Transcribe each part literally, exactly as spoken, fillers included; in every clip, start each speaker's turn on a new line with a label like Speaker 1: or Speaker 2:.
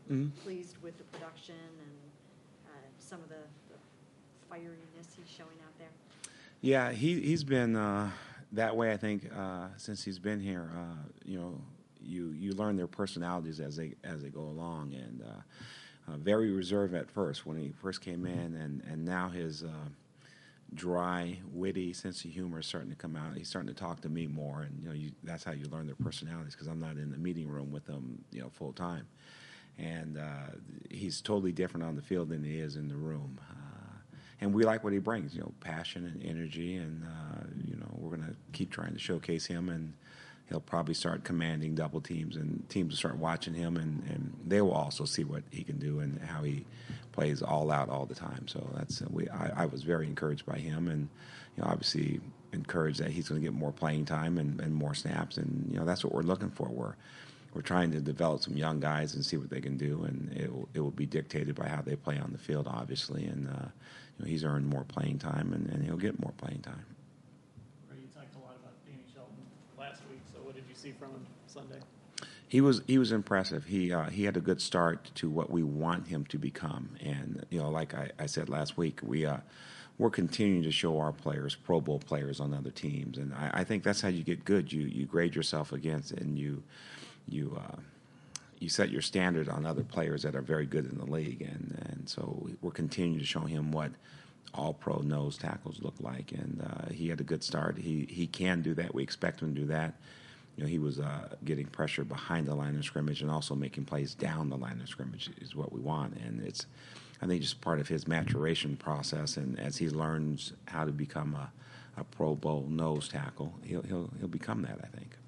Speaker 1: Mm-hmm.
Speaker 2: pleased with the production and uh, some of the, the fieriness he's showing out there?
Speaker 1: Yeah, he he's been uh, that way. I think uh, since he's been here. Uh, you know, you you learn their personalities as they as they go along, and uh, uh, very reserved at first when he first came in, and and now his uh, dry, witty sense of humor is starting to come out. He's starting to talk to me more, and you know, you, that's how you learn their personalities because I'm not in the meeting room with them, you know, full time. And uh, he's totally different on the field than he is in the room. Uh, and we like what he brings, you know, passion and energy, and uh, you know, we're going to keep trying to showcase him, and he'll probably start commanding double teams, and teams will start watching him, and, and they will also see what he can do and how he plays all out all the time. So that's uh, we. I, I was very encouraged by him, and you know, obviously encouraged that he's going to get more playing time and, and more snaps, and you know, that's what we're looking for. We're we're trying to develop some young guys and see what they can do, and it will, it will be dictated by how they play on the field, obviously. And uh, you know, he's earned more playing time, and, and he'll get more playing time.
Speaker 3: Ray, you talked a lot about Danny Shelton last week. So what did you see from him Sunday?
Speaker 1: He was he was impressive. He uh, he had a good start to what we want him to become, and you know, like I, I said last week, we uh, we're continuing to show our players, Pro Bowl players, on other teams, and I, I think that's how you get good. You you grade yourself against, and you you uh, you set your standard on other players that are very good in the league, and and so we're continuing to show him what all pro nose tackles look like, and uh, he had a good start. He he can do that. We expect him to do that. You know, he was uh, getting pressure behind the line of scrimmage and also making plays down the line of scrimmage is what we want. And it's, I think, just part of his maturation process. And as he learns how to become a, a Pro Bowl nose tackle, he'll he'll he'll become that, I think.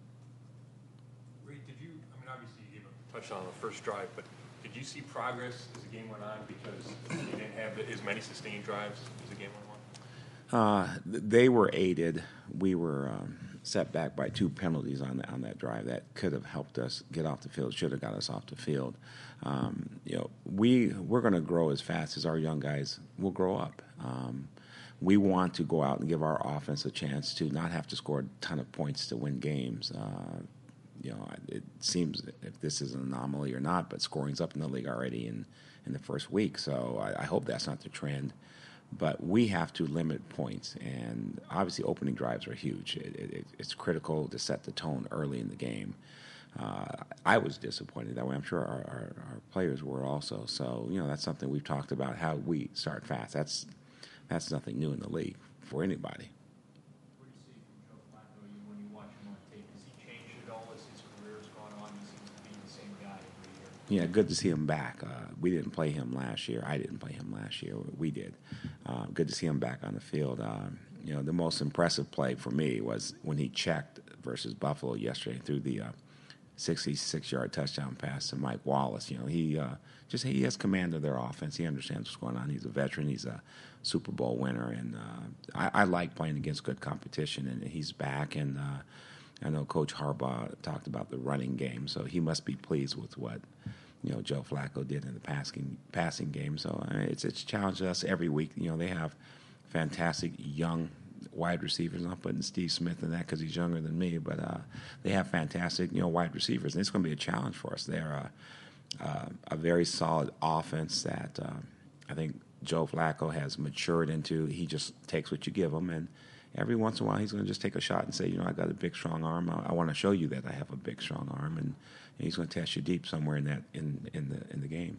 Speaker 4: Ray, did you? I mean, obviously you gave a touchdown on the first drive, but did you see progress as the game went on because you didn't have as many sustained drives as the game went on?
Speaker 1: Uh, they were aided. We were um, set back by two penalties on the, on that drive that could have helped us get off the field. Should have got us off the field. Um, you know, we we're going to grow as fast as our young guys will grow up. Um, we want to go out and give our offense a chance to not have to score a ton of points to win games. Uh, you know, it seems if this is an anomaly or not, but scoring's up in the league already in in the first week. So I, I hope that's not the trend. But we have to limit points, and obviously opening drives are huge. It, it, it's critical to set the tone early in the game. Uh, I was disappointed that way. I'm sure our, our, our players were also. So, you know, that's something we've talked about, how we start fast. That's that's nothing new in the league for anybody.
Speaker 4: What do you see from Joe Flacco when you watch him on tape? Has he changed at all as his career has gone on? He seems to be the same guy every year.
Speaker 1: Yeah, good to see him back. Uh, we didn't play him last year. I didn't play him last year. We did. Uh, good to see him back on the field. Uh, you know, the most impressive play for me was when he checked versus Buffalo yesterday through the uh, sixty-six-yard touchdown pass to Mike Wallace. You know, he uh, just he has command of their offense. He understands what's going on. He's a veteran. He's a Super Bowl winner, and uh, I, I like playing against good competition. And he's back, and uh, I know Coach Harbaugh talked about the running game, so he must be pleased with what you know Joe Flacco did in the passing passing game. So uh, it's it's challenged us every week. You know, they have fantastic young wide receivers. I'm not putting Steve Smith in that because he's younger than me, but uh, they have fantastic you know wide receivers, and it's going to be a challenge for us. They're a, uh, a very solid offense that uh, I think Joe Flacco has matured into. He just takes what you give him, and every once in a while he's going to just take a shot and say, you know, I got a big, strong arm. I, I want to show you that I have a big, strong arm, and, and he's going to test you deep somewhere in that in, in the in the game.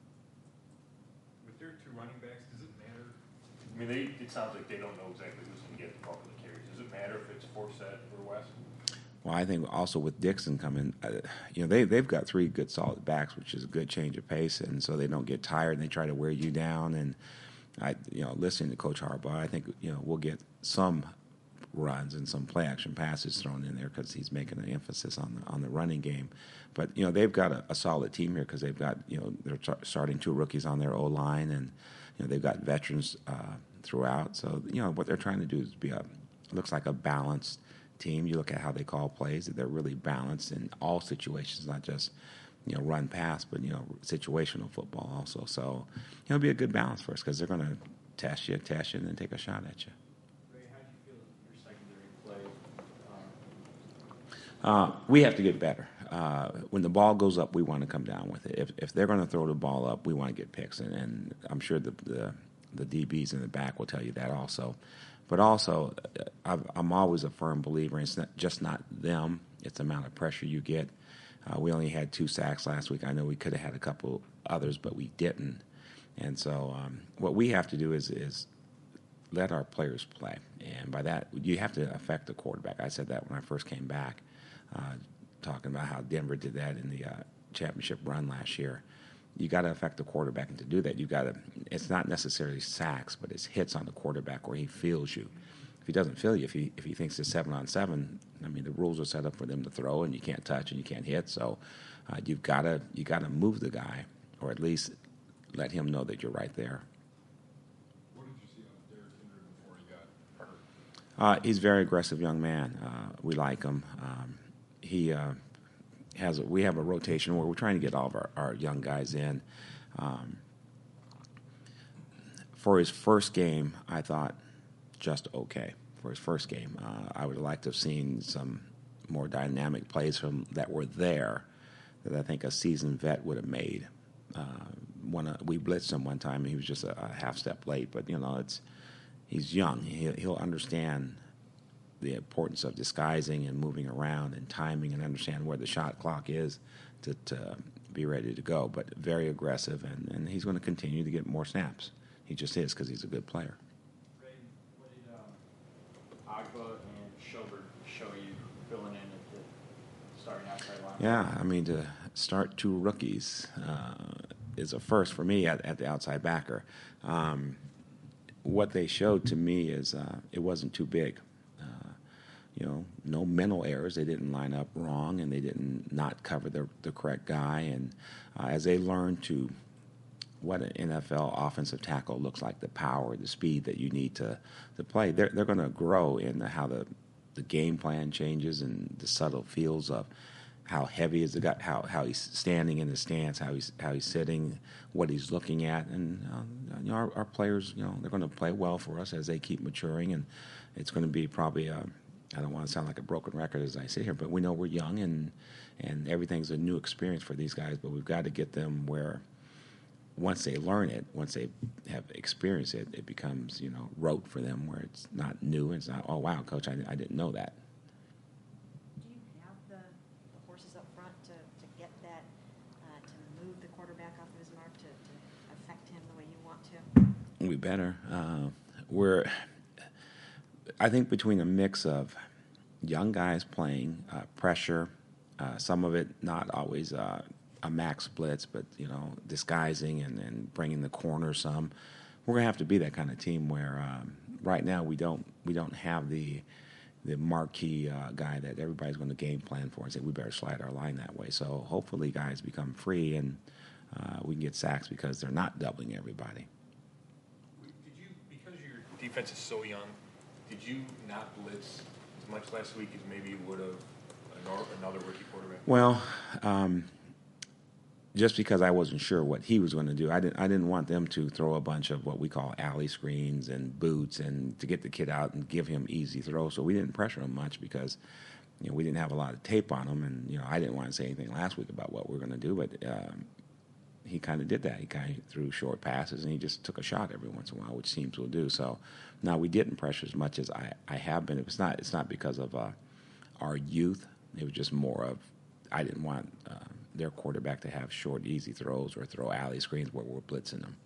Speaker 4: With their two running backs, does it matter? I mean, they, it sounds like they don't know exactly who's going to get the bulk of the carries. Does it matter if it's Forsett or West?
Speaker 1: Well, I think also with Dixon coming, uh, you know, they they've got three good, solid backs, which is a good change of pace, and so they don't get tired and they try to wear you down. And I, you know, listening to Coach Harbaugh, I think you know we'll get some runs and some play action passes thrown in there because he's making an emphasis on the on the running game. But you know they've got a, a solid team here because they've got you know they're t- starting two rookies on their O line, and you know they've got veterans uh, throughout. So you know what they're trying to do is be a looks like a balanced team. You look at how they call plays; that they're really balanced in all situations, not just you know run pass, but you know situational football also. So you know, it'll be a good balance for us because they're going to test you, test you, and then take a shot at you.
Speaker 4: How do you feel your secondary play?
Speaker 1: Uh, we have to get better. uh, when the ball goes up, we want to come down with it. If if they're going to throw the ball up, we want to get picks, and, and I'm sure the, the the D Bs in the back will tell you that also. But also, I've, I'm always a firm believer. It's not just not them; it's the amount of pressure you get. Uh, we only had two sacks last week. I know we could have had a couple others, but we didn't. And so, um, what we have to do is is let our players play, and by that, you have to affect the quarterback. I said that when I first came back, uh, talking about how Denver did that in the uh, championship run last year. You got to affect the quarterback, and to do that, you got to. It's not necessarily sacks, but it's hits on the quarterback where he feels you. If he doesn't feel you, if he if he thinks it's seven on seven, I mean the rules are set up for them to throw, and you can't touch and you can't hit. So uh, you've got to you got to move the guy, or at least let him know that you're right there.
Speaker 4: What did you see on Derrick Henry before he got hurt?
Speaker 1: Uh, he's a very aggressive young man. Uh, we like him. Um, he. Uh, Has a, we have a rotation where we're trying to get all of our, our young guys in. Um, for his first game, I thought just okay. For his first game, uh, I would have liked to have seen some more dynamic plays from that were there that I think a seasoned vet would have made. Uh, one uh, we blitzed him one time, and he was just a, a half step late. But you know, it's he's young. He, he'll understand the importance of disguising and moving around and timing and understand where the shot clock is to, to be ready to go. But very aggressive, and, and he's going to continue to get more snaps. He just is because he's a good player.
Speaker 5: Ray, what did um, Agba and Schobert show you filling in at the starting outside line?
Speaker 1: Yeah, I mean, to start two rookies uh, is a first for me at, at the outside backer. Um, what they showed to me is uh, it wasn't too big. You know, no mental errors. They didn't line up wrong, and they didn't not cover the the correct guy. And uh, as they learn to what an N F L offensive tackle looks like, the power, the speed that you need to, to play, they're they're going to grow in the, how the the game plan changes and the subtle feels of how heavy is the guy, how how he's standing in the stance, how he's how he's sitting, what he's looking at, and uh, you know, our, our players, you know, they're going to play well for us as they keep maturing, and it's going to be probably a I don't want to sound like a broken record as I sit here, but we know we're young and and everything's a new experience for these guys. But we've got to get them where once they learn it, once they have experienced it, it becomes, you know, rote for them where it's not new. It's not, oh, wow, Coach, I, I didn't know that.
Speaker 2: Do you have the, the horses up front to, to get that, uh, to move the quarterback off of his mark, to, to affect him the way you want to?
Speaker 1: We better. Uh, we're, I think between a mix of young guys playing, uh, pressure, uh, some of it not always uh, a max blitz, but, you know, disguising and, and bringing the corner some, we're going to have to be that kind of team where um, right now we don't we don't have the the marquee uh, guy that everybody's going to game plan for and say we better slide our line that way. So hopefully guys become free and uh, we can get sacks because they're not doubling everybody.
Speaker 4: Did you, because your defense is so young, did you not blitz as much last week as maybe you would have another rookie quarterback?
Speaker 1: Well, um, just because I wasn't sure what he was going to do, I didn't. I didn't want them to throw a bunch of what we call alley screens and boots, and to get the kid out and give him easy throws. So we didn't pressure him much because, you know, we didn't have a lot of tape on him, and you know, I didn't want to say anything last week about what we were going to do, but um, he kind of did that. He kind of threw short passes, and he just took a shot every once in a while, which teams will do. So now we didn't pressure as much as I, I have been. It was not. It's not because of uh, our youth. It was just more of I didn't want. Uh, their quarterback to have short, easy throws or throw alley screens where we're blitzing them.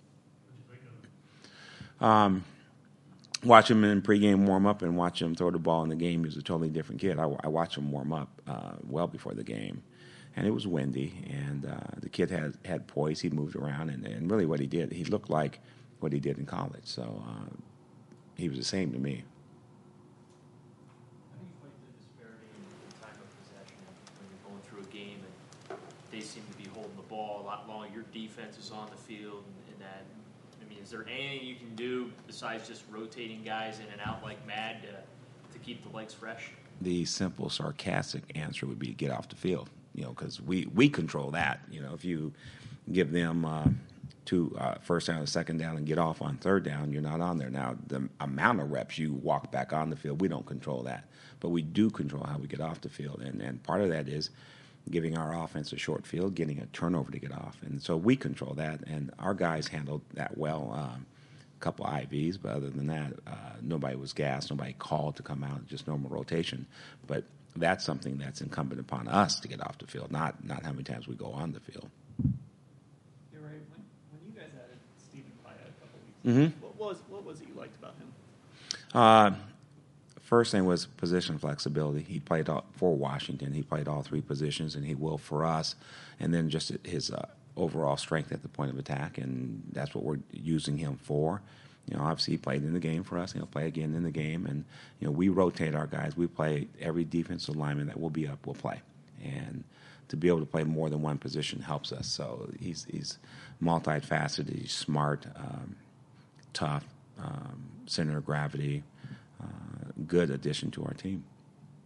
Speaker 1: Um, watch him in pregame warm-up and watch him throw the ball in the game. He was a totally different kid. I, I watched him warm up uh, well before the game, and it was windy, and uh, the kid had, had poise. He moved around, and, and really what he did, he looked like what he did in college. So uh, he was the same to me.
Speaker 5: How do you fight the disparity in time of possession when you're going through a game and they seem to be holding the ball a lot longer? Your defense is on the field, and, and that. I mean, is there anything you can do besides just rotating guys in and out like mad to to keep the legs fresh?
Speaker 1: The simple, sarcastic answer would be to get off the field. You know, because we we control that. You know, if you give them uh, two uh, first down and second down and get off on third down, you're not on there. Now, the amount of reps you walk back on the field, we don't control that, but we do control how we get off the field, and and part of that is, giving our offense a short field, getting a turnover to get off. And so we control that, and our guys handled that well. Um, a couple I Vs, but other than that, uh, nobody was gassed, nobody called to come out, just normal rotation. But that's something that's incumbent upon us to get off the field, not not how many times we go on the field.
Speaker 3: You're right. When, when you guys added Stephen Pyatt a couple weeks
Speaker 1: Mhm.
Speaker 3: ago, what was what was it you liked about him?
Speaker 1: Uh, first thing was position flexibility. He played all, for Washington. He played all three positions, and he will for us. And then just his uh, overall strength at the point of attack, and that's what we're using him for. You know, obviously he played in the game for us. He'll play again in the game, and you know we rotate our guys. We play every defensive lineman that will be up will play, and to be able to play more than one position helps us. So he's he's multifaceted. He's smart, um, tough, um, center of gravity. Uh, good addition to our team.